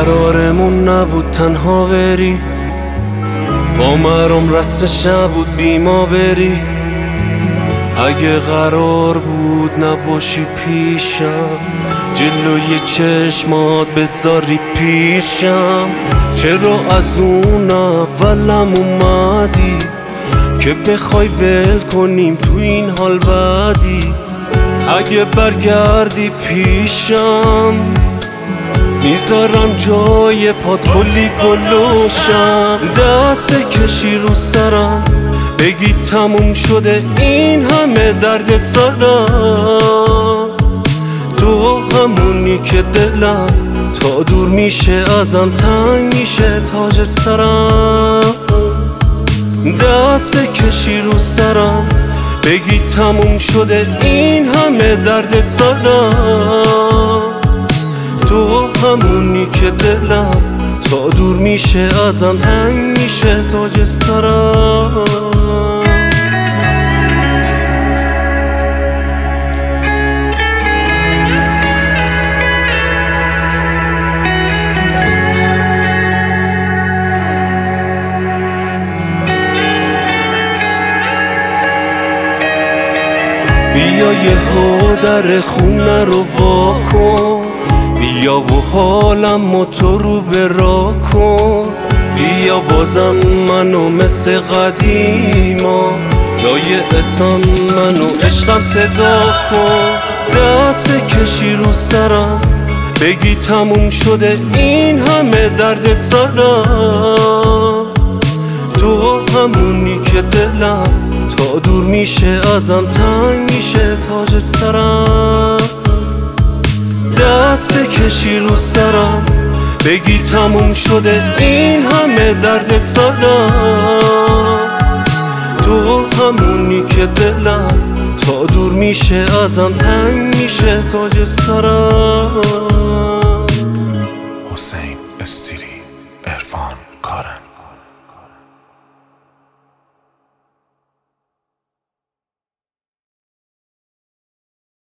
قرارمون نبود تنها بری، با مرام رسمش نبود بی ما بری. اگه قرار بود نباشی پیشم، جلوی چشمات بذاری پیشم، چرا از اون اولم اومدی که بخوای ول کنیم تو این حال بعدی؟ اگه برگردی پیشم میذارم جای پات کلی گلوشم. دست بکشی رو سرم بگی تموم شده این همه درد سرم، تو همونی که دلم تا دور میشه ازم تنگ میشه تاج سرم. دست بکشی رو سرم بگی تموم شده این همه درد سرم، تو همونی که دلم تا دور میشه ازم تنگ میشه تاج سرم. بیا یهو در خونه رو واکن، بیا و حالم تو رو برا کن، بیا بازم منو مثل قدیما جای اسمم منو عشقم صدا کن. دست بکشی رو سرم بگی تموم شده این همه درد سرم، تو همونی که دلم تا دور میشه ازم تنگ میشه تاج سرم. دست بکشی رو سرم بگی تموم شده این همه درد سرم، تو همونی که دلم تا دور میشه ازم تنگ میشه تاج سرم.